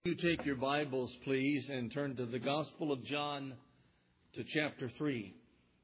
You take your Bibles, please, and turn to the Gospel of John to chapter 3.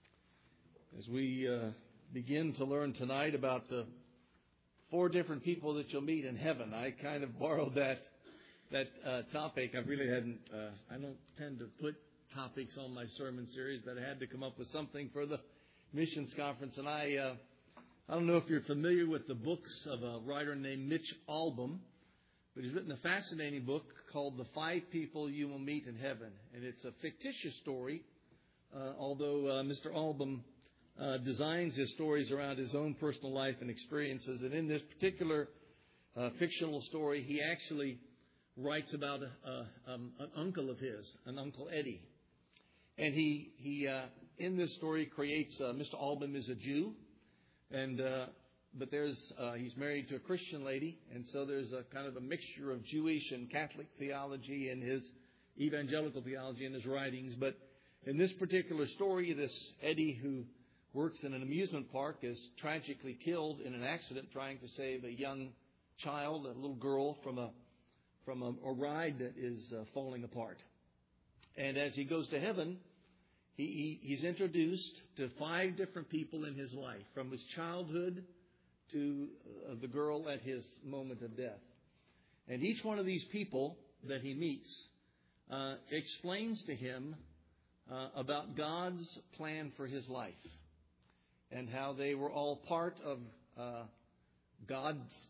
As we begin to learn tonight about the four different people that you'll meet in heaven. I kind of borrowed that topic. I really hadn't, I don't tend to put topics on my sermon series, but I had to come up with something for the missions conference. And I don't know if you're familiar with the books of a writer named Mitch Albom. But he's written a fascinating book called The Five People You Will Meet in Heaven. And it's a fictitious story, although Mr. Albom designs his stories around his own personal life and experiences. And in this particular fictional story, he actually writes about an uncle of his, an Uncle Eddie. And he in this story creates, Mr. Albom is a Jew, and but he's married to a Christian lady, and so there's a kind of a mixture of Jewish and Catholic theology and his evangelical theology in his writings. But in this particular story, this Eddie, who works in an amusement park, is tragically killed in an accident trying to save a young child, a little girl, from a ride that is falling apart. And as he goes to heaven, he's introduced to five different people in his life, from his childhood to the girl at his moment of death. And each one of these people that he meets explains to him about God's plan for his life and how they were all part of God's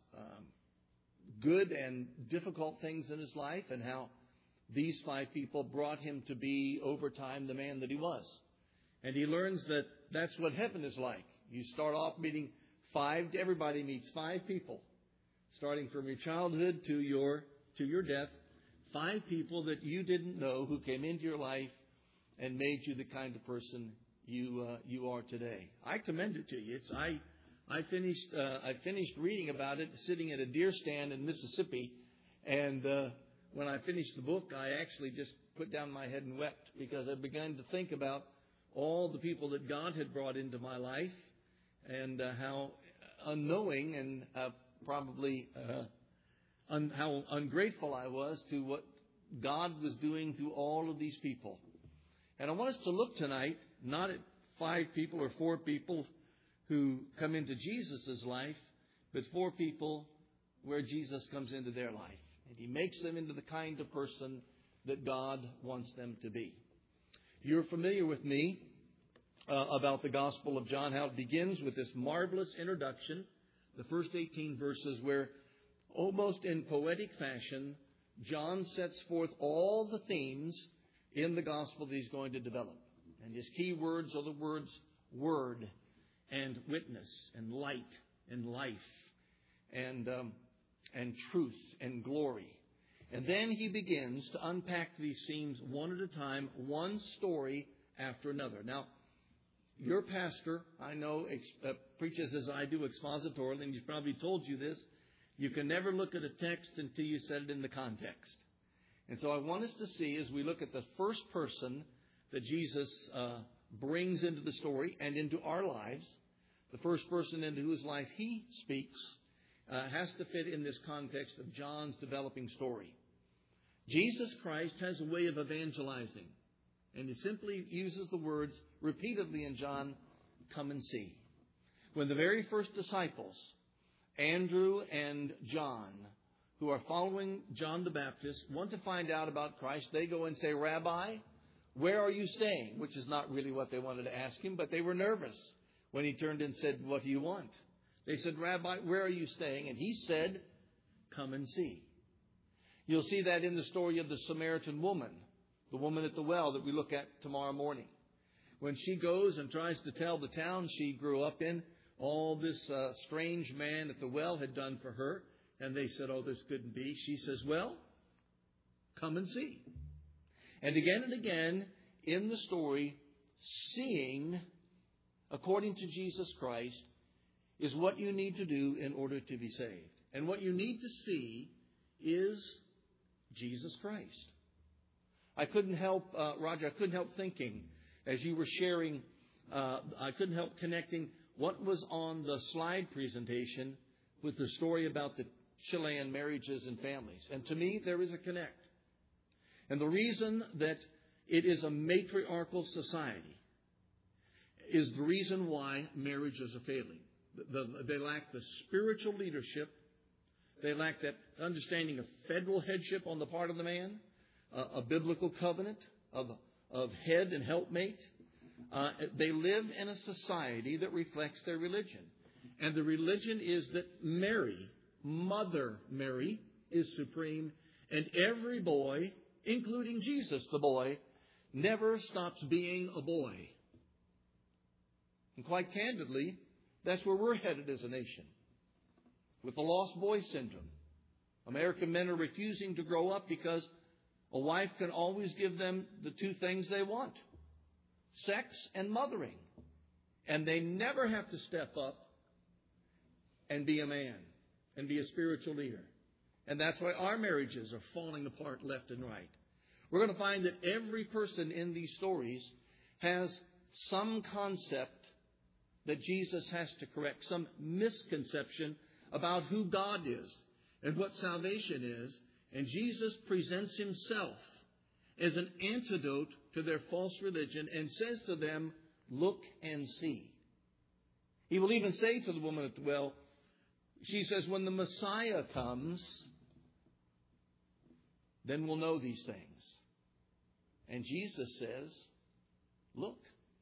good and difficult things in his life, and how these five people brought him to be, over time, the man that he was. And he learns that that's what heaven is like. You start off meeting everybody meets five people, starting from your childhood to your death. Five people that you didn't know who came into your life and made you the kind of person you are today. I commend it to you. I finished reading about it sitting at a deer stand in Mississippi, and when I finished the book, I actually just put down my head and wept, because I began to think about all the people that God had brought into my life, and how unknowing and probably how ungrateful I was to what God was doing through all of these people. And I want us to look tonight not at five people or four people who come into Jesus' life, but four people where Jesus comes into their life. And He makes them into the kind of person that God wants them to be. You're familiar with me about the Gospel of John, how it begins with this marvelous introduction, the first 18 verses, where almost in poetic fashion, John sets forth all the themes in the Gospel that he's going to develop. And his key words are the words word and witness and light and life and truth and glory. And then he begins to unpack these themes one at a time, one story after another. Now, your pastor, I know, preaches as I do expositorily, and he's probably told you this. You can never look at a text until you set it in the context. And so I want us to see, as we look at the first person that Jesus brings into the story and into our lives, the first person into whose life he speaks has to fit in this context of John's developing story. Jesus Christ has a way of evangelizing. And he simply uses the words repeatedly in John, come and see. When the very first disciples, Andrew and John, who are following John the Baptist, want to find out about Christ, they go and say, Rabbi, where are you staying? Which is not really what they wanted to ask him, but they were nervous when he turned and said, what do you want? They said, Rabbi, where are you staying? And he said, come and see. You'll see that in the story of the Samaritan woman, the woman at the well that we look at tomorrow morning. When she goes and tries to tell the town she grew up in all this strange man at the well had done for her, and they said, oh, this couldn't be. She says, well, come and see. And again in the story, seeing, according to Jesus Christ, is what you need to do in order to be saved. And what you need to see is Jesus Christ. I couldn't help, Roger, I couldn't help thinking as you were sharing, I couldn't help connecting what was on the slide presentation with the story about the Chilean marriages and families. And to me, there is a connect. And the reason that it is a matriarchal society is the reason why marriages are failing. They lack the spiritual leadership. They lack that understanding of federal headship on the part of the man, a biblical covenant of head and helpmate. They live in a society that reflects their religion. And the religion is that Mary, Mother Mary, is supreme. And every boy, including Jesus the boy, never stops being a boy. And quite candidly, that's where we're headed as a nation. With the lost boy syndrome. American men are refusing to grow up because a wife can always give them the two things they want. Sex and mothering. And they never have to step up and be a man and be a spiritual leader. And that's why our marriages are falling apart left and right. We're going to find that every person in these stories has some concept that Jesus has to correct, some misconception about who God is and what salvation is. And Jesus presents himself as an antidote to their false religion and says to them, look and see. He will even say to the woman at the well, she says, when the Messiah comes, then we'll know these things. And Jesus says, look,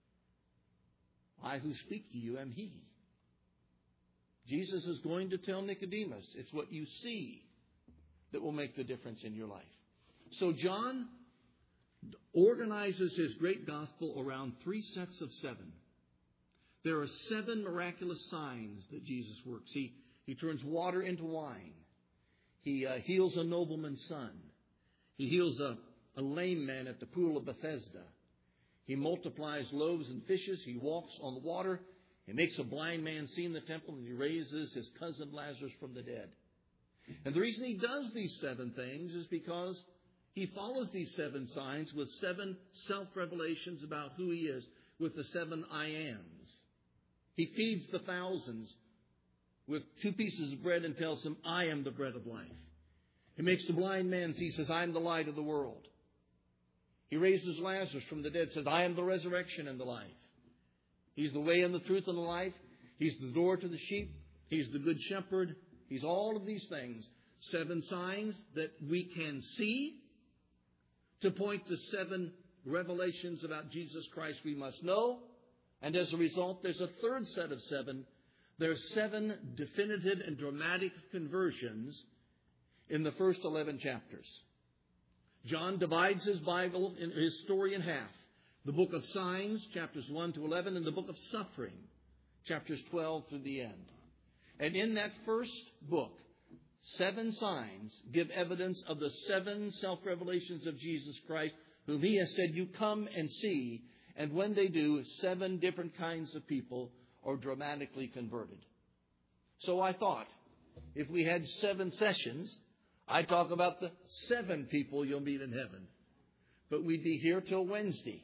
I who speak to you am he. Jesus is going to tell Nicodemus, it's what you see that will make the difference in your life. So John organizes his great gospel around 3 sets of 7. There are 7 miraculous signs that Jesus works. He turns water into wine. He heals a nobleman's son. He heals a lame man at the pool of Bethesda. He multiplies loaves and fishes. He walks on the water. He makes a blind man see in the temple, and he raises his cousin Lazarus from the dead. And the reason he does these 7 things is because he follows these 7 signs with 7 self-revelations about who he is, with the 7 I ams. He feeds the thousands with 2 pieces of bread and tells them, I am the bread of life. He makes the blind man see, says, I am the light of the world. He raises Lazarus from the dead, says, I am the resurrection and the life. He's the way and the truth and the life. He's the door to the sheep. He's the good shepherd. He's all of these things. 7 signs that we can see to point to 7 revelations about Jesus Christ we must know. And as a result, there's a third set of 7. There are 7 definitive and dramatic conversions in the first 11 chapters. John divides his Bible, his story, in half. The book of signs, chapters 1 to 11, and the book of suffering, chapters 12 through the end. And in that first book, 7 signs give evidence of the 7 self-revelations of Jesus Christ, whom he has said, you come and see. And when they do, 7 different kinds of people are dramatically converted. So I thought, if we had 7 sessions, I'd talk about the 7 people you'll meet in heaven. But we'd be here till Wednesday.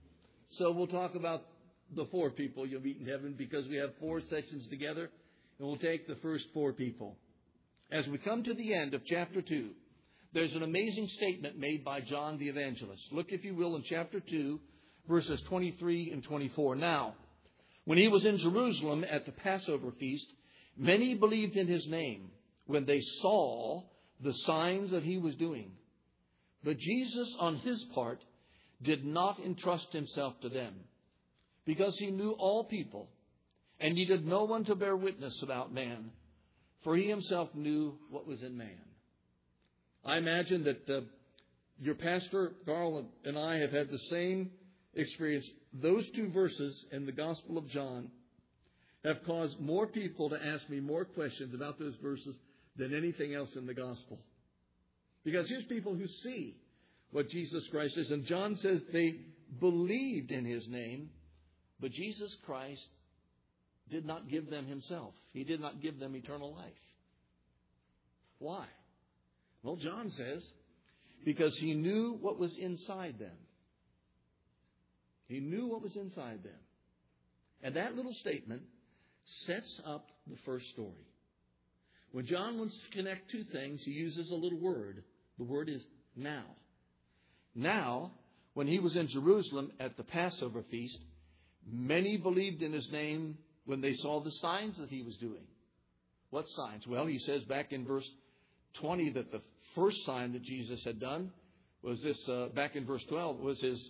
So we'll talk about the 4 people you'll meet in heaven, because we have 4 sessions together, and we'll take the first 4 people. As we come to the end of chapter 2, there's an amazing statement made by John the Evangelist. Look, if you will, in chapter 2, verses 23 and 24. Now, when he was in Jerusalem at the Passover feast, many believed in his name when they saw the signs that he was doing. But Jesus, on his part, did not entrust himself to them, because he knew all people and needed no one to bear witness about man, for he himself knew what was in man. I imagine that your pastor, Carl, and I have had the same experience. Those 2 verses in the Gospel of John have caused more people to ask me more questions about those verses than anything else in the Gospel. Because here's people who see what Jesus Christ is. And John says they believed in his name, but Jesus Christ did not give them himself. He did not give them eternal life. Why? Well, John says, because he knew what was inside them. He knew what was inside them. And that little statement sets up the first story. When John wants to connect 2 things, he uses a little word. The word is now. Now, when he was in Jerusalem at the Passover feast, many believed in his name when they saw the signs that he was doing. What signs? Well, he says back in verse 20 that the first sign that Jesus had done was this, back in verse 12, was his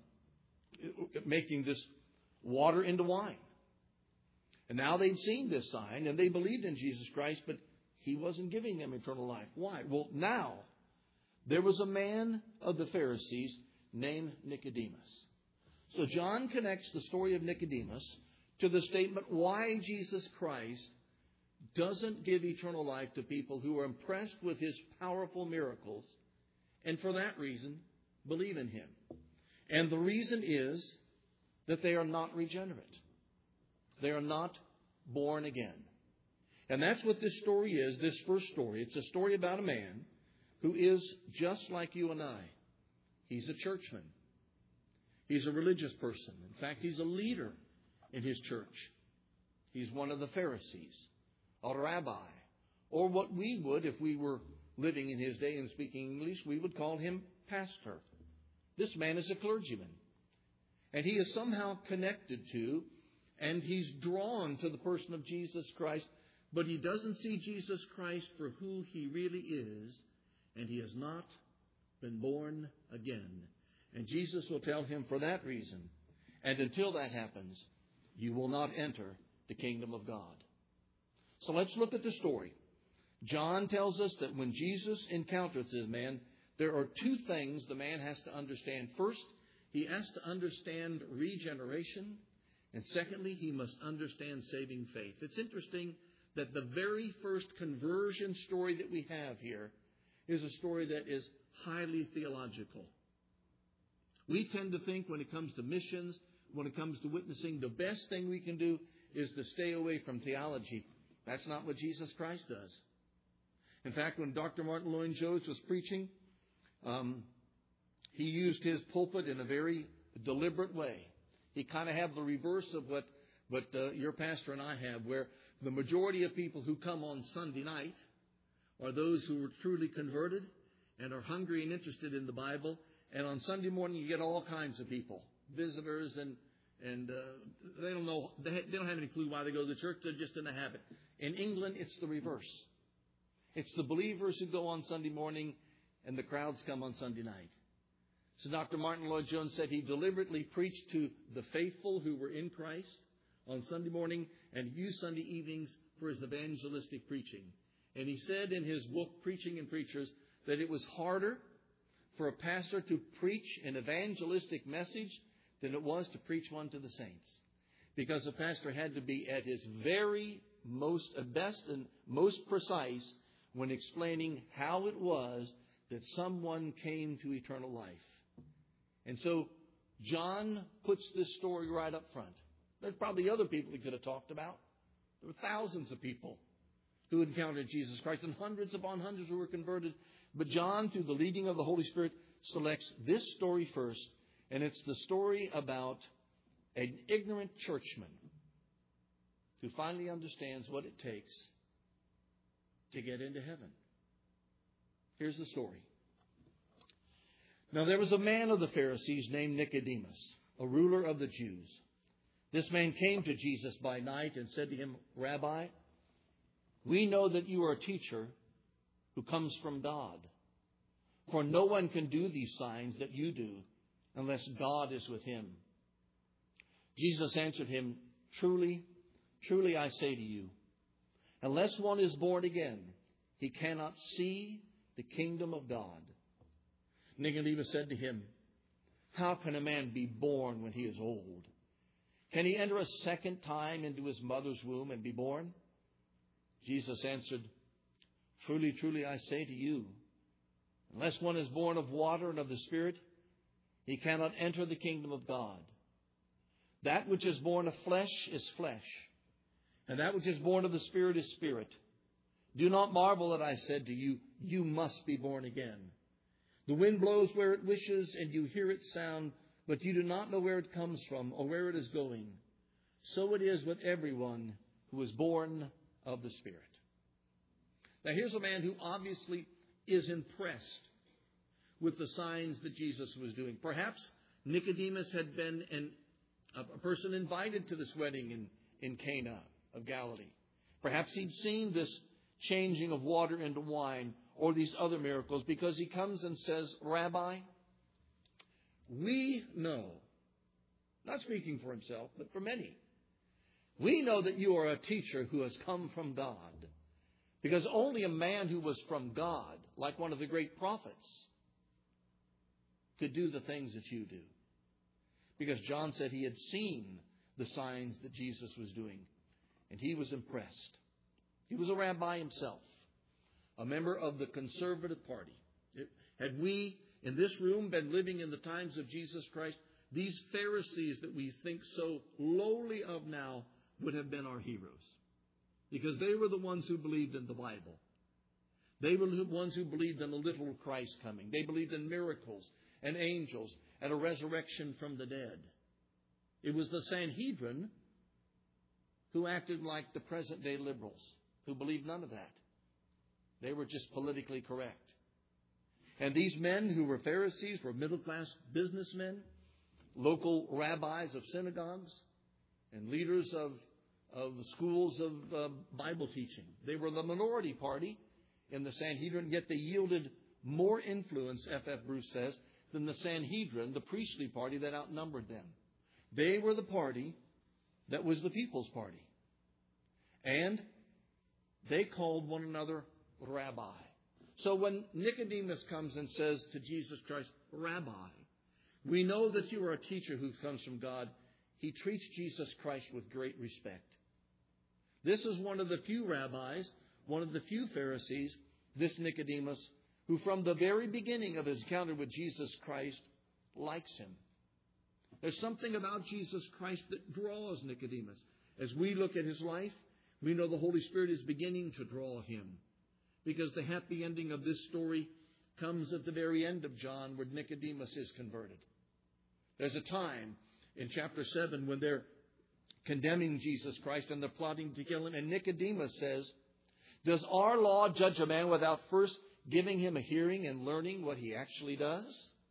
making this water into wine. And now they'd seen this sign and they believed in Jesus Christ, but he wasn't giving them eternal life. Why? Well, now there was a man of the Pharisees named Nicodemus. So John connects the story of Nicodemus to the statement why Jesus Christ doesn't give eternal life to people who are impressed with his powerful miracles and for that reason believe in him. And the reason is that they are not regenerate. They are not born again. And that's what this story is, this first story. It's a story about a man who is just like you and I. He's a churchman. He's a religious person. In fact, he's a leader in his church. He's one of the Pharisees, a rabbi, or what we would, if we were living in his day and speaking English, we would call him pastor. This man is a clergyman. And he is somehow connected to, and he's drawn to the person of Jesus Christ, but he doesn't see Jesus Christ for who he really is, and he has not been born again. And Jesus will tell him for that reason, and until that happens, you will not enter the kingdom of God. So let's look at the story. John tells us that when Jesus encounters this man, there are two things the man has to understand. First, he has to understand regeneration. And secondly, he must understand saving faith. It's interesting that the very first conversion story that we have here is a story that is highly theological. We tend to think when it comes to missions, when it comes to witnessing, the best thing we can do is to stay away from theology. That's not what Jesus Christ does. In fact, when Dr. Martin Lloyd-Jones was preaching, he used his pulpit in a very deliberate way. He kind of had the reverse of what your pastor and I have, where the majority of people who come on Sunday night are those who are truly converted and are hungry and interested in the Bible. And on Sunday morning, you get all kinds of people, visitors, and they don't know, they don't have any clue why they go to the church. They're just in a habit. In England, it's the reverse. It's the believers who go on Sunday morning, and the crowds come on Sunday night. So Dr. Martin Lloyd-Jones said he deliberately preached to the faithful who were in Christ on Sunday morning and used Sunday evenings for his evangelistic preaching. And he said in his book, Preaching and Preachers, that it was harder for a pastor to preach an evangelistic message than it was to preach one to the saints. Because the pastor had to be at his very best and most precise when explaining how it was that someone came to eternal life. And so John puts this story right up front. There's probably other people he could have talked about. There were thousands of people who encountered Jesus Christ and hundreds upon hundreds who were converted. But John, through the leading of the Holy Spirit, selects this story first. And it's the story about an ignorant churchman who finally understands what it takes to get into heaven. Here's the story. Now there was a man of the Pharisees named Nicodemus, a ruler of the Jews. This man came to Jesus by night and said to him, Rabbi, we know that you are a teacher who comes from God. For no one can do these signs that you do unless God is with him. Jesus answered him, Truly, truly I say to you, unless one is born again, he cannot see the kingdom of God. Nicodemus said to him, How can a man be born when he is old? Can he enter a second time into his mother's womb and be born? Jesus answered, Truly, truly I say to you, unless one is born of water and of the Spirit, he cannot enter the kingdom of God. That which is born of flesh is flesh, and that which is born of the Spirit is spirit. Do not marvel that I said to you, You must be born again. The wind blows where it wishes, and you hear its sound, but you do not know where it comes from or where it is going. So it is with everyone who is born of the Spirit. Now here's a man who obviously is impressed with the signs that Jesus was doing. Perhaps Nicodemus had been a person invited to this wedding in Cana of Galilee. Perhaps he'd seen this changing of water into wine or these other miracles, because he comes and says, Rabbi, we know, not speaking for himself, but for many, we know that you are a teacher who has come from God. Because only a man who was from God, like one of the great prophets, could do the things that you do. Because John said he had seen the signs that Jesus was doing, and he was impressed. He was a rabbi himself, a member of the conservative party. Had we in this room been living in the times of Jesus Christ, these Pharisees that we think so lowly of now would have been our heroes. Because they were the ones who believed in the Bible. They were the ones who believed in a literal Christ coming. They believed in miracles and angels and a resurrection from the dead. It was the Sanhedrin who acted like the present-day liberals, who believed none of that. They were just politically correct. And these men who were Pharisees were middle-class businessmen, local rabbis of synagogues, and leaders of schools of Bible teaching. They were the minority party in the Sanhedrin, yet they yielded more influence, F.F. Bruce says, than the Sanhedrin, the priestly party that outnumbered them. They were the party that was the people's party. And they called one another Rabbi. So when Nicodemus comes and says to Jesus Christ, Rabbi, we know that you are a teacher who comes from God, he treats Jesus Christ with great respect. This is one of the few rabbis, one of the few Pharisees, this Nicodemus, who from the very beginning of his encounter with Jesus Christ likes him. There's something about Jesus Christ that draws Nicodemus. As we look at his life, we know the Holy Spirit is beginning to draw him. Because the happy ending of this story comes at the very end of John, where Nicodemus is converted. There's a time in chapter 7 when they're condemning Jesus Christ and they're plotting to kill him. And Nicodemus says, does our law judge a man without first giving him a hearing and learning what he actually does?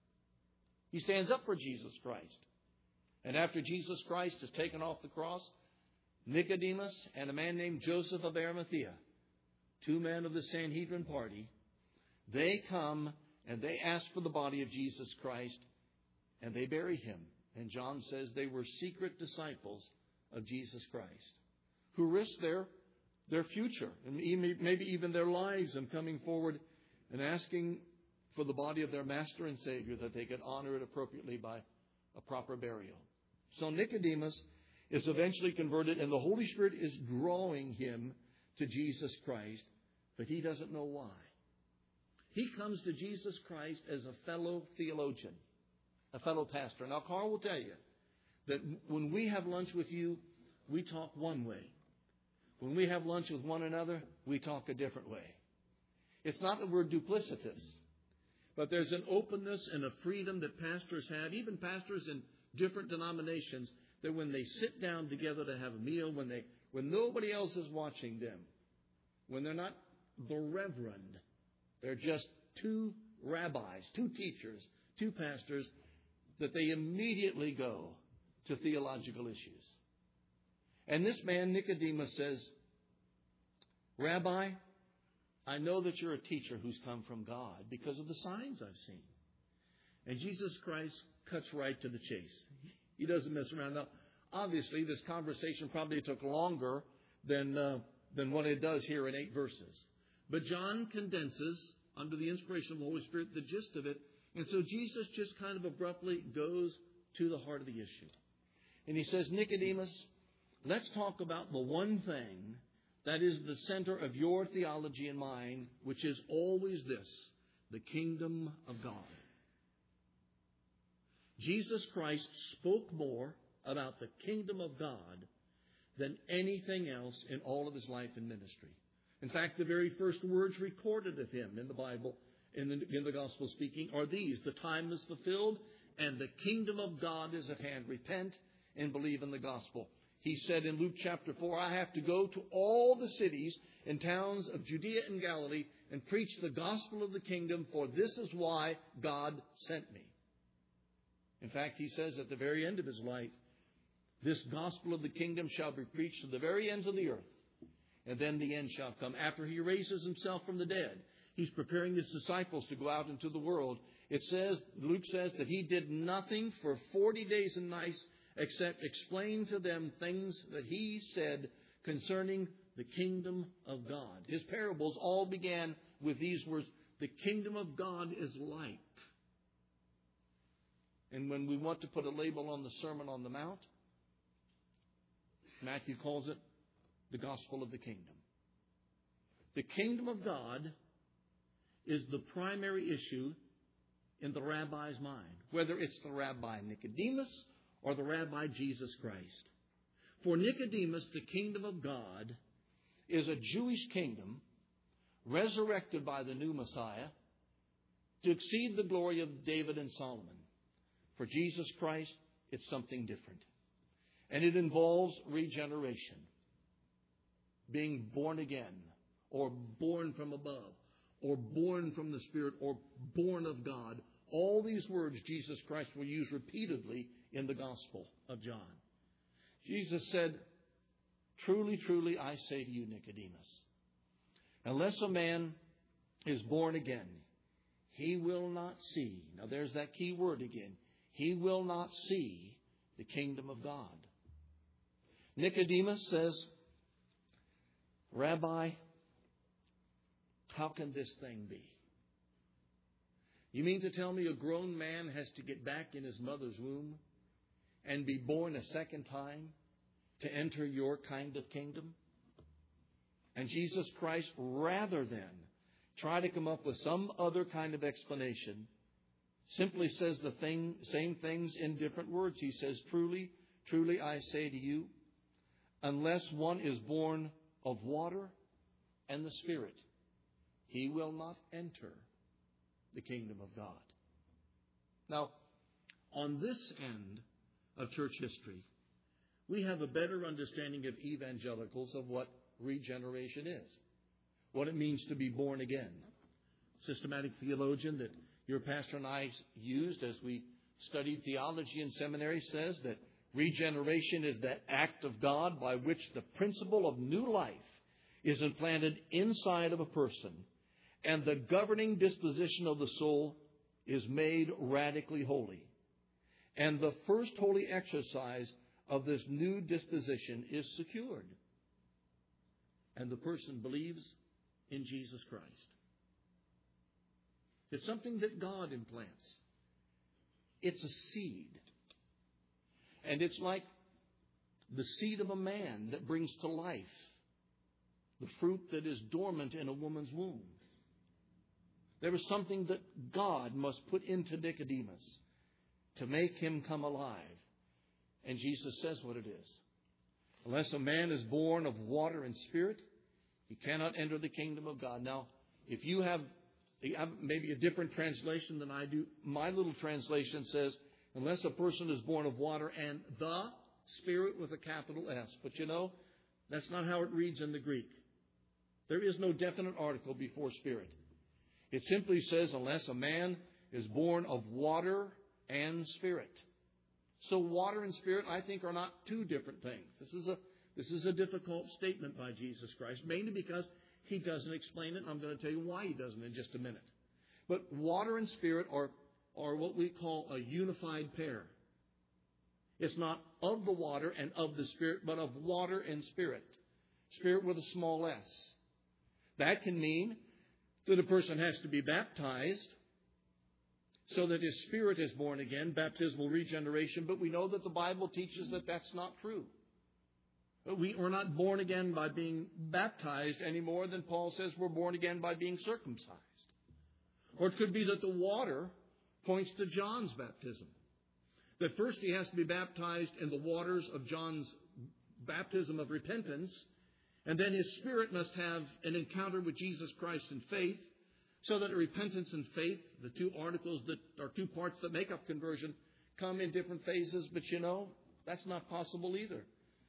He stands up for Jesus Christ. And after Jesus Christ is taken off the cross, Nicodemus and a man named Joseph of Arimathea, two men of the Sanhedrin party, they come and they ask for the body of Jesus Christ, and they bury him. And John says they were secret disciples of Jesus Christ, who risked their future and maybe even their lives in coming forward and asking for the body of their Master and Savior, that they could honor it appropriately by a proper burial. So Nicodemus is eventually converted, and the Holy Spirit is drawing him to Jesus Christ, but he doesn't know why. He comes to Jesus Christ as a fellow theologian, a fellow pastor. Now, Carl will tell you that when we have lunch with you, we talk one way. When we have lunch with one another, we talk a different way. It's not that we're duplicitous, but there's an openness and a freedom that pastors have, even pastors in different denominations, that when they sit down together to have a meal, when nobody else is watching them, when they're not the reverend, they're just two rabbis, two teachers, two pastors, that they immediately go to theological issues. And this man, Nicodemus, says, Rabbi, I know that you're a teacher who's come from God because of the signs I've seen. And Jesus Christ cuts right to the chase. He doesn't mess around. Now, obviously, this conversation probably took longer than what it does here in 8 verses. But John condenses, under the inspiration of the Holy Spirit, the gist of it. And so Jesus just kind of abruptly goes to the heart of the issue. And he says, Nicodemus, let's talk about the one thing that is the center of your theology and mine, which is always this: the kingdom of God. Jesus Christ spoke more about the kingdom of God than anything else in all of his life and ministry. In fact, the very first words recorded of him in the Bible, in the gospel speaking, are these: the time is fulfilled and the kingdom of God is at hand. Repent and believe in the gospel. He said in Luke chapter 4, I have to go to all the cities and towns of Judea and Galilee and preach the gospel of the kingdom, for this is why God sent me. In fact, he says at the very end of his life, this gospel of the kingdom shall be preached to the very ends of the earth, and then the end shall come. After he raises himself from the dead, he's preparing his disciples to go out into the world. It says, Luke says, that he did nothing for 40 days and nights except explain to them things that he said concerning the kingdom of God. His parables all began with these words, the kingdom of God is like. And when we want to put a label on the Sermon on the Mount, Matthew calls it the gospel of the kingdom. The kingdom of God is the primary issue in the rabbi's mind, whether it's the rabbi Nicodemus or the rabbi Jesus Christ. For Nicodemus, the kingdom of God is a Jewish kingdom resurrected by the new Messiah to exceed the glory of David and Solomon. For Jesus Christ, it's something different. And it involves regeneration, being born again, or born from above, or born from the Spirit, or born of God. All these words Jesus Christ will use repeatedly in the Gospel of John. Jesus said, truly, truly, I say to you, Nicodemus, unless a man is born again, he will not see. Now there's that key word again. He will not see the kingdom of God. Nicodemus says, Rabbi, how can this thing be? You mean to tell me a grown man has to get back in his mother's womb and be born a second time to enter your kind of kingdom? And Jesus Christ, rather than try to come up with some other kind of explanation, simply says the same things in different words. He says, truly, truly, I say to you, unless one is born of water and the Spirit, he will not enter the kingdom of God. Now, on this end of church history, we have a better understanding of evangelicals of what regeneration is, what it means to be born again. Systematic theologian that your pastor and I used as we studied theology in seminary says that regeneration is that act of God by which the principle of new life is implanted inside of a person, and the governing disposition of the soul is made radically holy. And the first holy exercise of this new disposition is secured. And the person believes in Jesus Christ. It's something that God implants. It's a seed. And it's like the seed of a man that brings to life the fruit that is dormant in a woman's womb. There is something that God must put into Nicodemus to make him come alive. And Jesus says what it is. Unless a man is born of water and Spirit, he cannot enter the kingdom of God. Now, if you have maybe a different translation than I do, my little translation says, unless a person is born of water and the Spirit with a capital S. But you know, that's not how it reads in the Greek. There is no definite article before Spirit. It simply says, unless a man is born of water and Spirit. So water and Spirit, I think, are not two different things. This is a difficult statement by Jesus Christ, mainly because he doesn't explain it. I'm going to tell you why he doesn't in just a minute. But water and Spirit are what we call a unified pair. It's not of the water and of the Spirit, but of water and Spirit. Spirit with a small s. That can mean that a person has to be baptized so that his spirit is born again, baptismal regeneration. But we know that the Bible teaches that that's not true. We're not born again by being baptized any more than Paul says we're born again by being circumcised. Or it could be that the water points to John's baptism. That first he has to be baptized in the waters of John's baptism of repentance, and then his spirit must have an encounter with Jesus Christ in faith, so that repentance and faith, the two articles that are two parts that make up conversion, come in different phases. But you know, that's not possible either.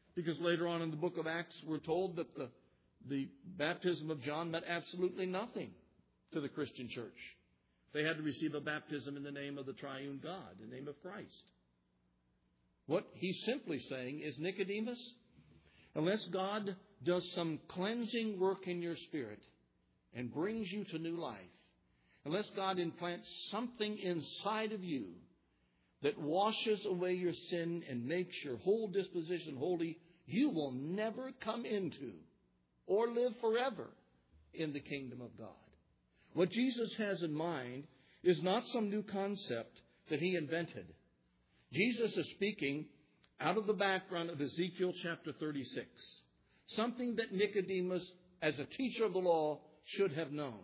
Because later on in the book of Acts, we're told that the baptism of John meant absolutely nothing to the Christian church. They had to receive a baptism in the name of the triune God, in the name of Christ. What he's simply saying is, Nicodemus, unless God does some cleansing work in your spirit and brings you to new life, unless God implants something inside of you that washes away your sin and makes your whole disposition holy, you will never come into or live forever in the kingdom of God. What Jesus has in mind is not some new concept that he invented. Jesus is speaking out of the background of Ezekiel chapter 36, something that Nicodemus, as a teacher of the law, should have known.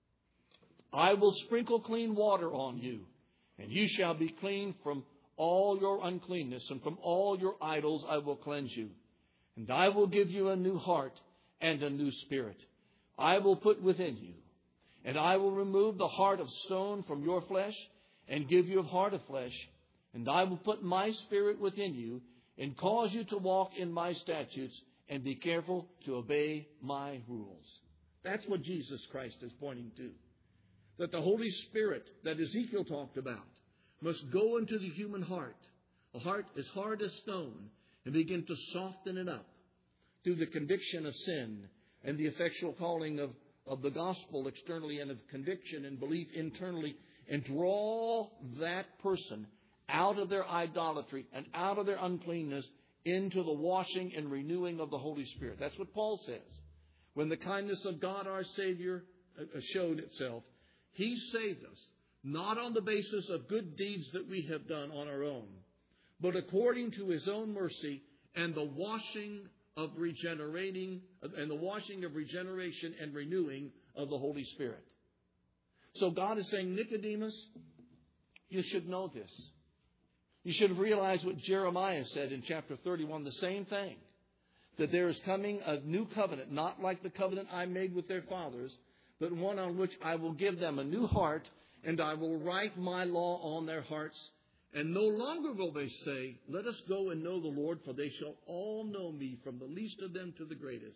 I will sprinkle clean water on you, and you shall be clean from all your uncleanness, and from all your idols I will cleanse you. And I will give you a new heart and a new spirit I will put within you. And I will remove the heart of stone from your flesh and give you a heart of flesh. And I will put my spirit within you and cause you to walk in my statutes and be careful to obey my rules. That's what Jesus Christ is pointing to. That the Holy Spirit that Ezekiel talked about must go into the human heart, a heart as hard as stone, and begin to soften it up through the conviction of sin and the effectual calling of the gospel externally, and of conviction and belief internally, and draw that person out of their idolatry and out of their uncleanness into the washing and renewing of the Holy Spirit. That's what Paul says. When the kindness of God our Savior showed itself, he saved us, not on the basis of good deeds that we have done on our own, but according to his own mercy and the washing of regenerating and the washing of regeneration and renewing of the Holy Spirit. So God is saying, Nicodemus, you should know this. You should have realized what Jeremiah said in chapter 31, the same thing. That there is coming a new covenant, not like the covenant I made with their fathers, but one on which I will give them a new heart, and I will write my law on their hearts. And no longer will they say, let us go and know the Lord, for they shall all know me, from the least of them to the greatest.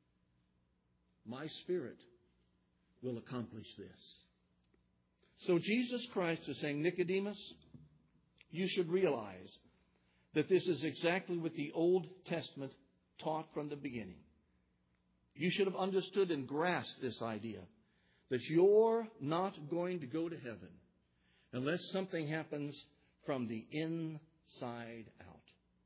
My Spirit will accomplish this. So Jesus Christ is saying, Nicodemus, you should realize that this is exactly what the Old Testament taught from the beginning. You should have understood and grasped this idea that you're not going to go to heaven unless something happens from the inside out.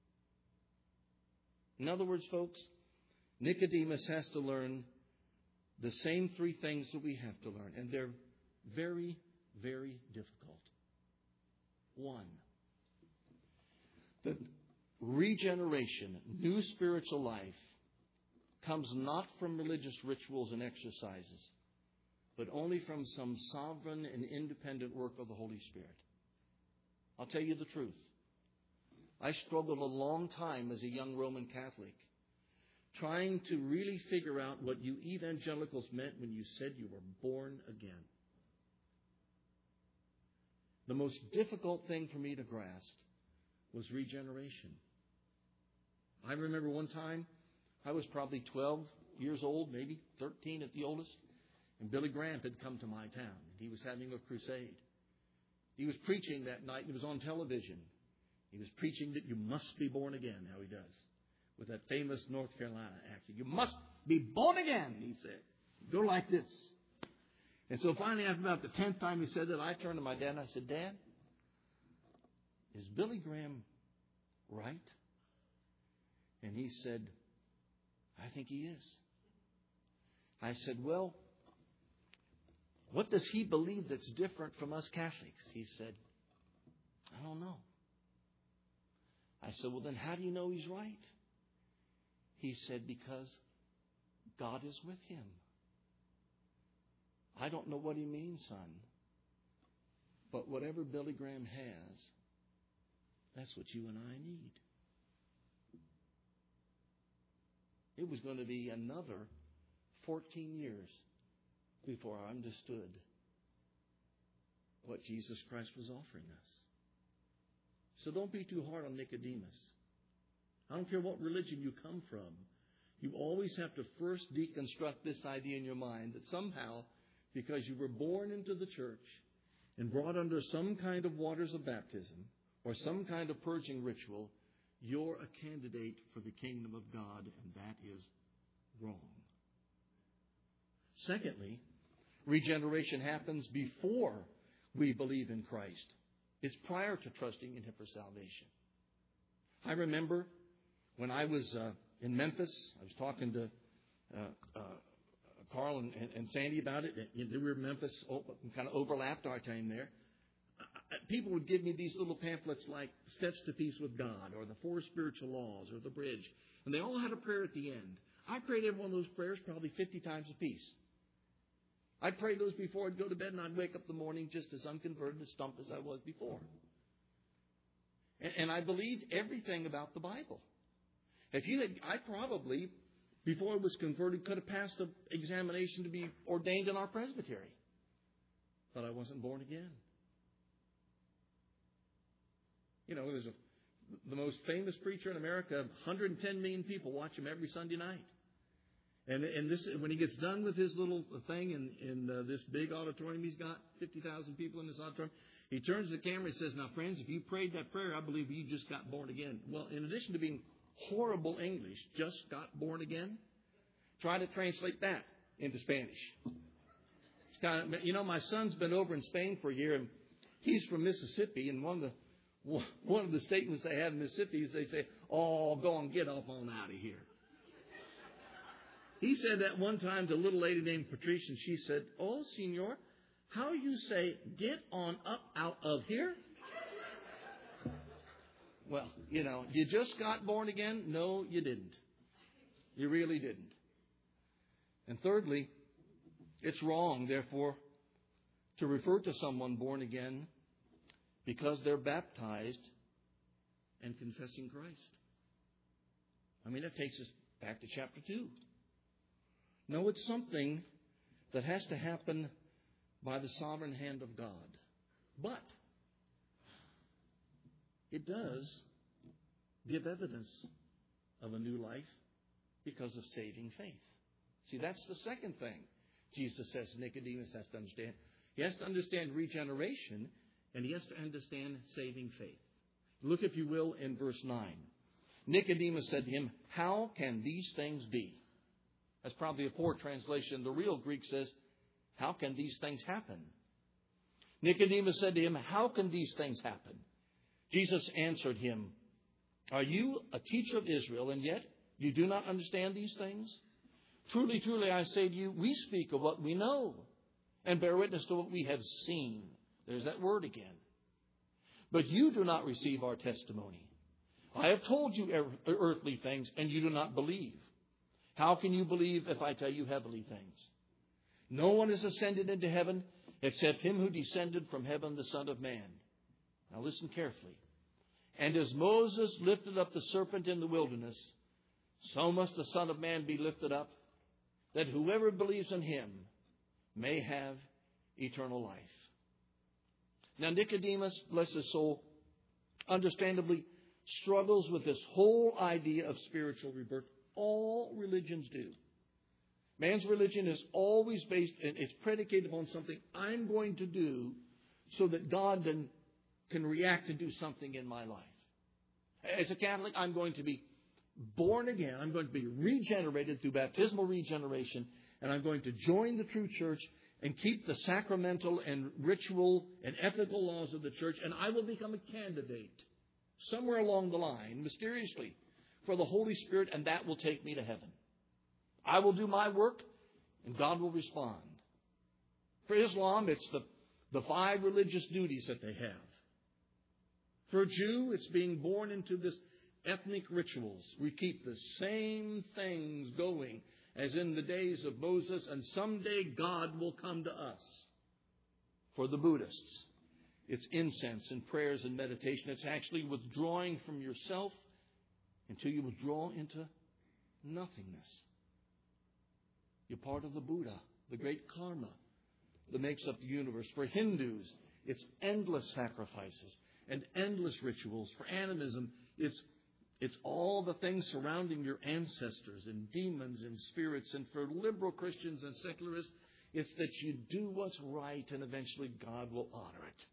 In other words, folks, Nicodemus has to learn the same three things that we have to learn, and they're very, very difficult. One, that regeneration, new spiritual life, comes not from religious rituals and exercises, but only from some sovereign and independent work of the Holy Spirit. I'll tell you the truth. I struggled a long time as a young Roman Catholic, trying to really figure out what you evangelicals meant when you said you were born again. The most difficult thing for me to grasp was regeneration. I remember one time, I was probably 12 years old, maybe 13 at the oldest, and Billy Graham had come to my town. He was having a crusade. He was preaching that night. It was on television. He was preaching that you must be born again, how he does, with that famous North Carolina accent. You must be born again, he said. Go like this. And so finally, after about the 10th time he said that, I turned to my dad and I said, Dad, is Billy Graham right? And he said, I think he is. I said, well, what does he believe that's different from us Catholics? He said, I don't know. I said, well, then how do you know he's right? He said, because God is with him. I don't know what he means, son. But whatever Billy Graham has, that's what you and I need. It was going to be another 14 years before I understood what Jesus Christ was offering us. So don't be too hard on Nicodemus. I don't care what religion you come from. You always have to first deconstruct this idea in your mind that somehow, because you were born into the church and brought under some kind of waters of baptism or some kind of purging ritual, you're a candidate for the kingdom of God, and that is wrong. Secondly, regeneration happens before we believe in Christ. It's prior to trusting in Him for salvation. I remember when I was in Memphis, I was talking to Carl and Sandy about it. We were in Memphis, kind of overlapped our time there. People would give me these little pamphlets like Steps to Peace with God or the Four Spiritual Laws or the Bridge. And they all had a prayer at the end. I prayed every one of those prayers probably 50 times apiece. I'd pray those before I'd go to bed, and I'd wake up in the morning just as unconverted and stumped as I was before. And I believed everything about the Bible. I probably, before I was converted, could have passed an examination to be ordained in our presbytery. But I wasn't born again. You know, there's the most famous preacher in America. 110 million people watch him every Sunday night. And this, when he gets done with his little thing in this big auditorium, he's got 50,000 people in this auditorium. He turns to the camera and says, "Now, friends, if you prayed that prayer, I believe you just got born again." Well, in addition to being horrible English, just got born again. Try to translate that into Spanish. It's kind of, my son's been over in Spain for a year, and he's from Mississippi, and one of the statements they have in Mississippi is they say, "Oh, go and get off on out of here." He said that one time to a little lady named Patricia, and she said, "Oh, senor, how you say, get on up out of here?" Well, you just got born again? No, you didn't. You really didn't. And thirdly, it's wrong, therefore, to refer to someone born again because they're baptized and confessing Christ. That takes us back to chapter 2. No, it's something that has to happen by the sovereign hand of God. But it does give evidence of a new life because of saving faith. See, that's the second thing Jesus says Nicodemus has to understand. He has to understand regeneration, and he has to understand saving faith. Look, if you will, in verse 9. Nicodemus said to him, "How can these things be?" That's probably a poor translation. The real Greek says, "How can these things happen?" Nicodemus said to him, "How can these things happen?" Jesus answered him, "Are you a teacher of Israel, and yet you do not understand these things? Truly, truly, I say to you, we speak of what we know and bear witness to what we have seen." There's that word again. "But you do not receive our testimony. I have told you earthly things, and you do not believe. How can you believe if I tell you heavenly things? No one has ascended into heaven except him who descended from heaven, the Son of Man." Now listen carefully. "And as Moses lifted up the serpent in the wilderness, so must the Son of Man be lifted up, that whoever believes in him may have eternal life." Now Nicodemus, bless his soul, understandably struggles with this whole idea of spiritual rebirth. All religions do. Man's religion is always based, and it's predicated upon something I'm going to do so that God then can react and do something in my life. As a Catholic, I'm going to be born again. I'm going to be regenerated through baptismal regeneration, and I'm going to join the true church and keep the sacramental and ritual and ethical laws of the church, and I will become a candidate somewhere along the line, mysteriously, for the Holy Spirit, and that will take me to heaven. I will do my work, and God will respond. For Islam, it's the 5 religious duties that they have. For a Jew, it's being born into this ethnic rituals. We keep the same things going as in the days of Moses, and someday God will come to us. For the Buddhists, it's incense and prayers and meditation. It's actually withdrawing from yourself until you withdraw into nothingness. You're part of the Buddha, the great karma that makes up the universe. For Hindus, it's endless sacrifices and endless rituals. For animism, it's It's all the things surrounding your ancestors and demons and spirits. And for liberal Christians and secularists, it's that you do what's right and eventually God will honor it.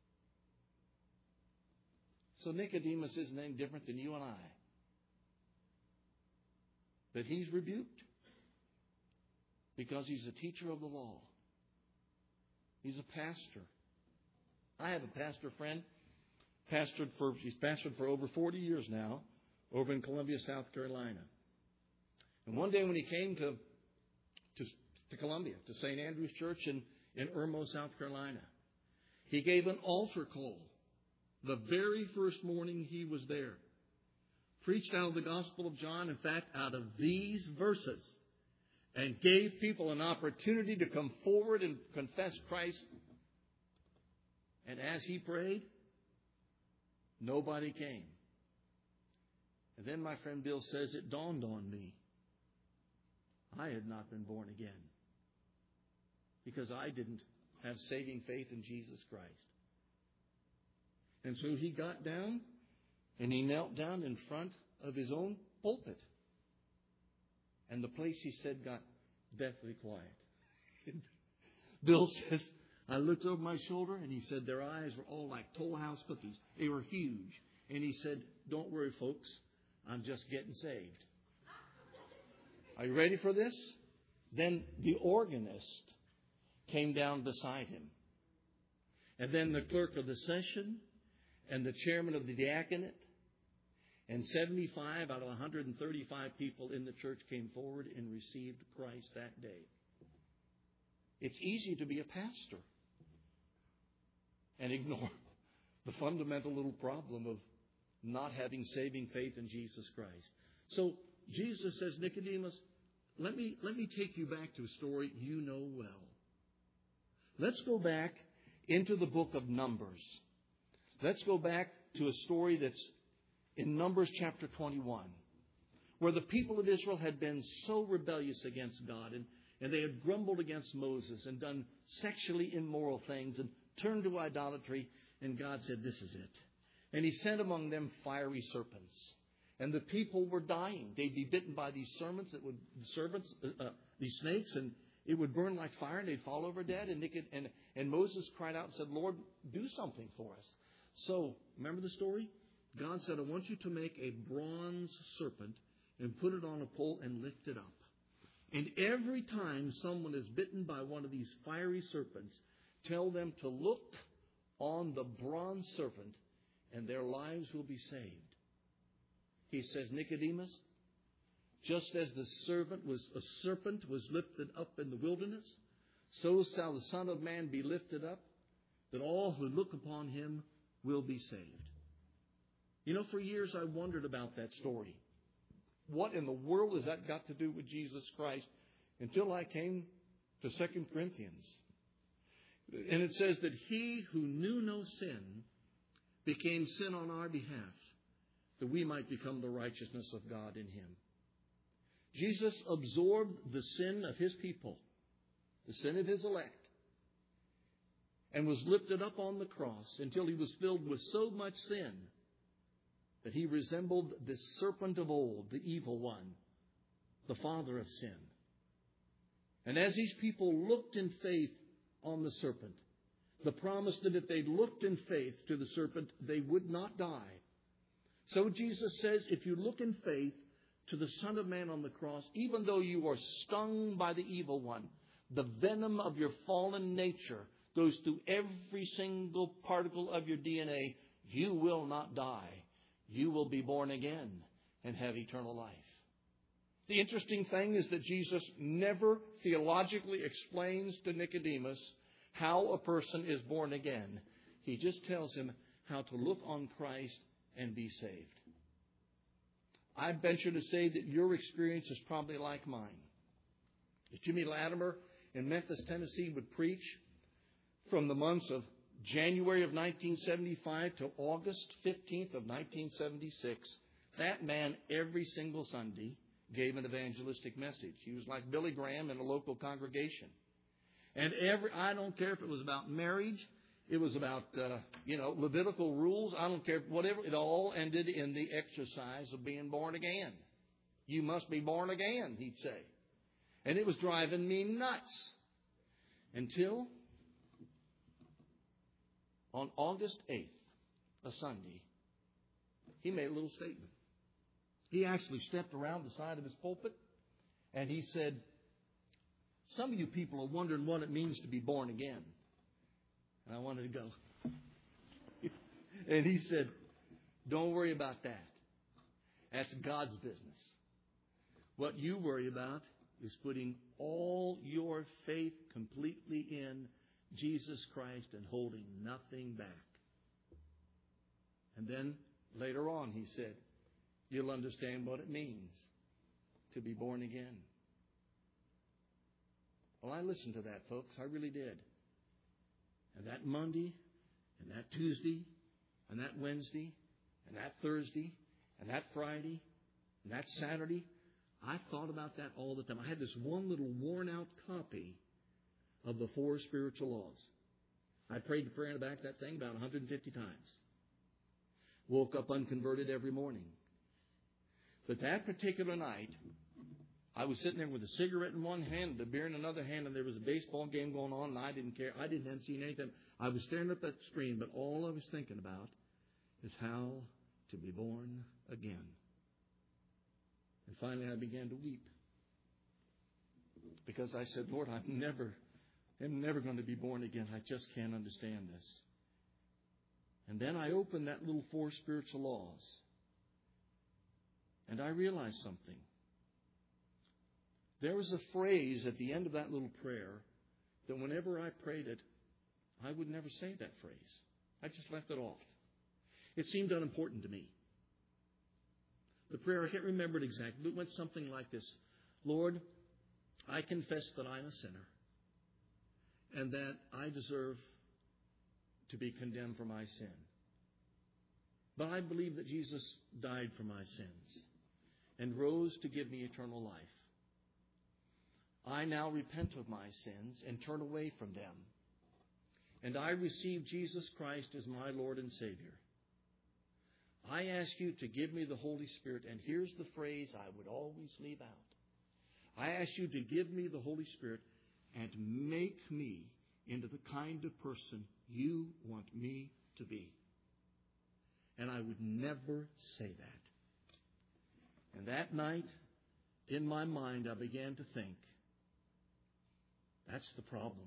So Nicodemus isn't any different than you and I. But he's rebuked because he's a teacher of the law. He's a pastor. I have a pastor friend. He's pastored for over 40 years now over in Columbia, South Carolina. And one day when he came to Columbia, to St. Andrew's Church in Irmo, South Carolina, he gave an altar call the very first morning he was there. Preached out of the Gospel of John, in fact, out of these verses, and gave people an opportunity to come forward and confess Christ. And as he prayed, nobody came. And then my friend Bill says, it dawned on me. I had not been born again because I didn't have saving faith in Jesus Christ. And so he got down and he knelt down in front of his own pulpit. And the place, he said, got deathly quiet. Bill says, I looked over my shoulder and he said, their eyes were all like Toll House cookies. They were huge. And he said, don't worry, folks. I'm just getting saved. Are you ready for this? Then the organist came down beside him. And then the clerk of the session and the chairman of the diaconate and 75 out of 135 people in the church came forward and received Christ that day. It's easy to be a pastor and ignore the fundamental little problem of not having saving faith in Jesus Christ. So Jesus says, Nicodemus, let me take you back to a story you know well. Let's go back into the book of Numbers. Let's go back to a story that's in Numbers chapter 21, where the people of Israel had been so rebellious against God, and they had grumbled against Moses and done sexually immoral things and turned to idolatry, and God said, this is it. And He sent among them fiery serpents. And the people were dying. They'd be bitten by these these snakes, and it would burn like fire, and they'd fall over dead. And Moses cried out and said, Lord, do something for us. So, remember the story? God said, I want you to make a bronze serpent and put it on a pole and lift it up. And every time someone is bitten by one of these fiery serpents, tell them to look on the bronze serpent and their lives will be saved. He says, Nicodemus, just as the serpent was lifted up in the wilderness, so shall the Son of Man be lifted up, that all who look upon Him will be saved. You know, for years I wondered about that story. What in the world has that got to do with Jesus Christ? Until I came to 2 Corinthians. And it says that He who knew no sin became sin on our behalf, that we might become the righteousness of God in Him. Jesus absorbed the sin of His people, the sin of His elect, and was lifted up on the cross until He was filled with so much sin that He resembled the serpent of old, the evil one, the father of sin. And as these people looked in faith on the serpent, the promise that if they looked in faith to the serpent, they would not die. So Jesus says, if you look in faith to the Son of Man on the cross, even though you are stung by the evil one, the venom of your fallen nature goes through every single particle of your DNA, you will not die. You will be born again and have eternal life. The interesting thing is that Jesus never theologically explains to Nicodemus how a person is born again. He just tells him how to look on Christ and be saved. I venture to say that your experience is probably like mine. Jimmy Latimer in Memphis, Tennessee would preach from the months of January of 1975 to August 15th of 1976. That man, every single Sunday, gave an evangelistic message. He was like Billy Graham in a local congregation. And I don't care if it was about marriage, It was about, Levitical rules. I don't care, whatever. It all ended in the exercise of being born again. You must be born again, he'd say. And it was driving me nuts. Until on August 8th, a Sunday, he made a little statement. He actually stepped around the side of his pulpit and he said, some of you people are wondering what it means to be born again. And I wanted to go. And he said, don't worry about that. That's God's business. What you worry about is putting all your faith completely in Jesus Christ and holding nothing back. And then later on he said, you'll understand what it means to be born again. Well, I listened to that, folks. I really did. And that Monday, and that Tuesday, and that Wednesday, and that Thursday, and that Friday, and that Saturday, I thought about that all the time. I had this one little worn-out copy of the 4 spiritual laws. I prayed the prayer in the back of that thing about 150 times. Woke up unconverted every morning. But that particular night, I was sitting there with a cigarette in one hand, a beer in another hand, and there was a baseball game going on, and I didn't care. I didn't see anything. I was staring at that screen, but all I was thinking about is how to be born again. And finally, I began to weep. Because I said, Lord, I'm never going to be born again. I just can't understand this. And then I opened that little 4 spiritual laws. And I realized something. There was a phrase at the end of that little prayer that whenever I prayed it, I would never say that phrase. I just left it off. It seemed unimportant to me. The prayer, I can't remember it exactly, but it went something like this. Lord, I confess that I'm a sinner and that I deserve to be condemned for my sin. But I believe that Jesus died for my sins and rose to give me eternal life. I now repent of my sins and turn away from them. And I receive Jesus Christ as my Lord and Savior. I ask you to give me the Holy Spirit. And here's the phrase I would always leave out. I ask you to give me the Holy Spirit and make me into the kind of person you want me to be. And I would never say that. And that night, in my mind, I began to think, that's the problem.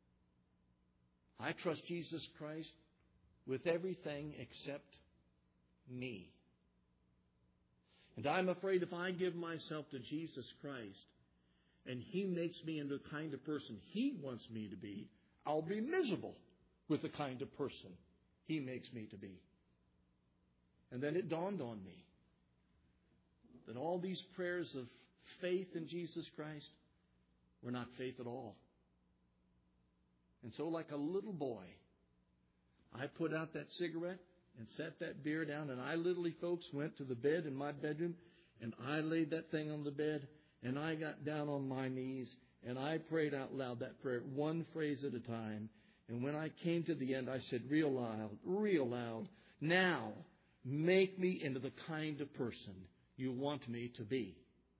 I trust Jesus Christ with everything except me. And I'm afraid if I give myself to Jesus Christ and He makes me into the kind of person He wants me to be, I'll be miserable with the kind of person He makes me to be. And then it dawned on me that all these prayers of faith in Jesus Christ were not faith at all. And so like a little boy, I put out that cigarette and set that beer down, and I literally, folks, went to the bed in my bedroom, and I laid that thing on the bed, and I got down on my knees, and I prayed out loud that prayer, one phrase at a time. And when I came to the end, I said real loud, now make me into the kind of person you want me to be.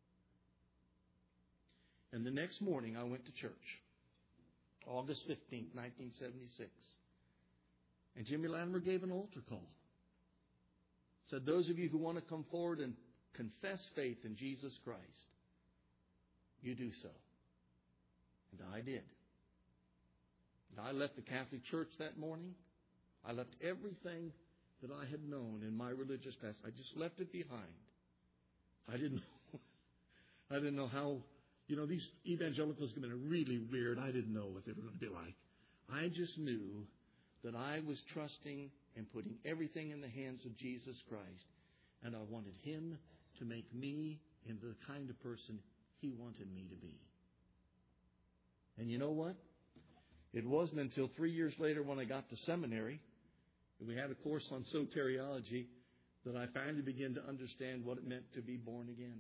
And the next morning, I went to church, August 15th, 1976. And Jimmy Latimer gave an altar call. Said, those of you who want to come forward and confess faith in Jesus Christ, you do so. And I did. And I left the Catholic Church that morning. I left everything that I had known in my religious past. I just left it behind. I didn't know how, these evangelicals have been really weird. I didn't know what they were going to be like. I just knew that I was trusting and putting everything in the hands of Jesus Christ. And I wanted Him to make me into the kind of person He wanted me to be. And you know what? It wasn't until 3 years later when I got to seminary, and we had a course on soteriology, that I finally began to understand what it meant to be born again.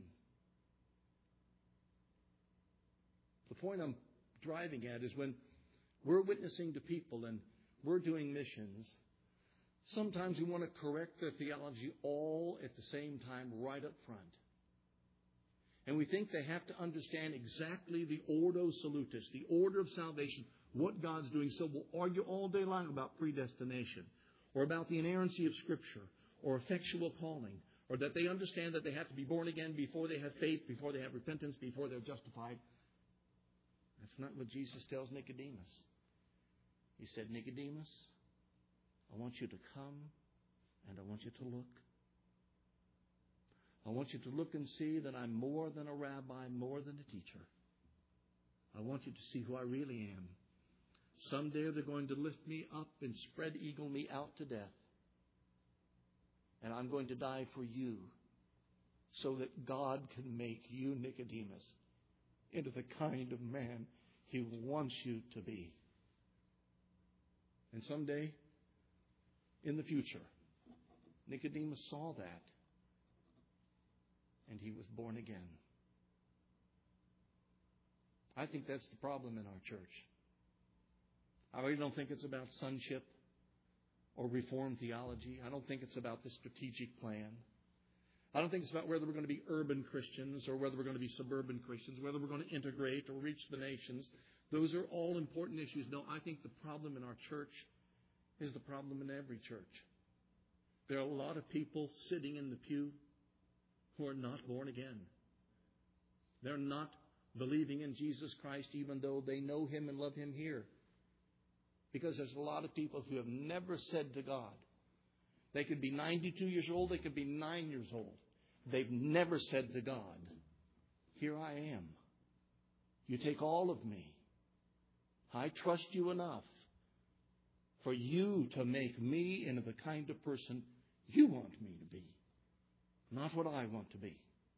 The point I'm driving at is when we're witnessing to people and we're doing missions, sometimes we want to correct their theology all at the same time right up front. And we think they have to understand exactly the ordo salutis, the order of salvation, what God's doing. So we'll argue all day long about predestination, or about the inerrancy of Scripture, or effectual calling, or that they understand that they have to be born again before they have faith, before they have repentance, before they're justified. That's not what Jesus tells Nicodemus. He said, Nicodemus, I want you to come and I want you to look. I want you to look and see that I'm more than a rabbi, more than a teacher. I want you to see who I really am. Someday they're going to lift me up and spread eagle me out to death. And I'm going to die for you so that God can make you, Nicodemus, into the kind of man He wants you to be. And someday, in the future, Nicodemus saw that, and he was born again. I think that's the problem in our church. I really don't think it's about sonship or Reformed theology. I don't think it's about the strategic plan. I don't think it's about whether we're going to be urban Christians or whether we're going to be suburban Christians, whether we're going to integrate or reach the nations. Those are all important issues. No, I think the problem in our church is the problem in every church. There are a lot of people sitting in the pew who are not born again. They're not believing in Jesus Christ even though they know Him and love Him here. Because there's a lot of people who have never said to God, they could be 92 years old, they could be 9 years old. They've never said to God, here I am. You take all of me. I trust you enough for you to make me into the kind of person you want me to be, not what I want to be.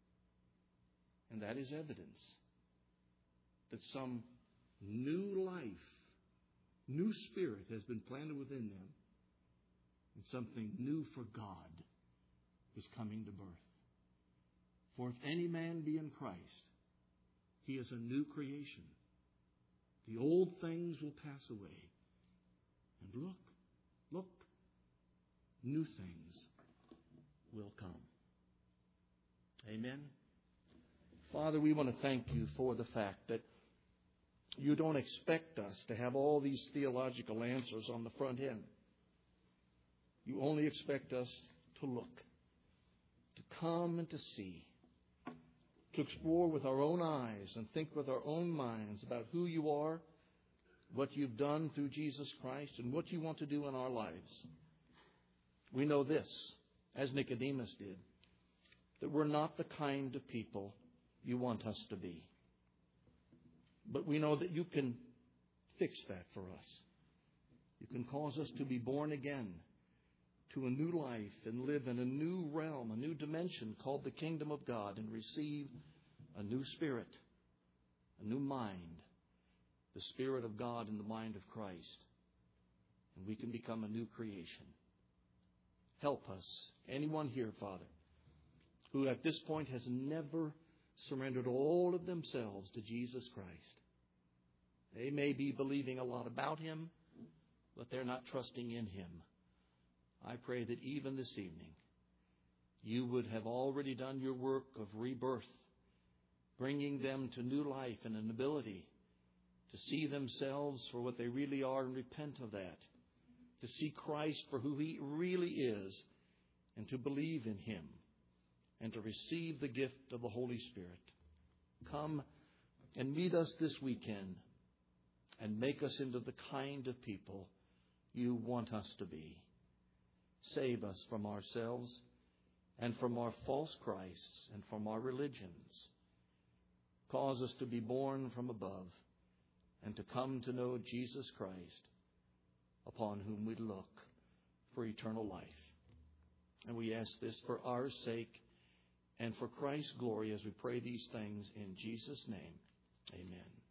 And that is evidence that some new life, new spirit has been planted within them, and something new for God is coming to birth. For if any man be in Christ, he is a new creation. The old things will pass away. And look, new things will come. Amen. Father, we want to thank you for the fact that you don't expect us to have all these theological answers on the front end. You only expect us to look, to come and to see, to explore with our own eyes and think with our own minds about who you are, what you've done through Jesus Christ, and what you want to do in our lives. We know this, as Nicodemus did, that we're not the kind of people you want us to be. But we know that you can fix that for us. You can cause us to be born again to a new life and live in a new realm, a new dimension called the kingdom of God, and receive a new spirit, a new mind, the Spirit of God in the mind of Christ. And we can become a new creation. Help us, anyone here, Father, who at this point has never surrendered all of themselves to Jesus Christ. They may be believing a lot about Him, but they're not trusting in Him. I pray that even this evening, you would have already done your work of rebirth, bringing them to new life and an ability to see themselves for what they really are and repent of that, to see Christ for who He really is, and to believe in Him, and to receive the gift of the Holy Spirit. Come and meet us this weekend and make us into the kind of people you want us to be. Save us from ourselves and from our false Christs and from our religions. Cause us to be born from above and to come to know Jesus Christ, upon whom we look for eternal life. And we ask this for our sake and for Christ's glory as we pray these things in Jesus' name. Amen.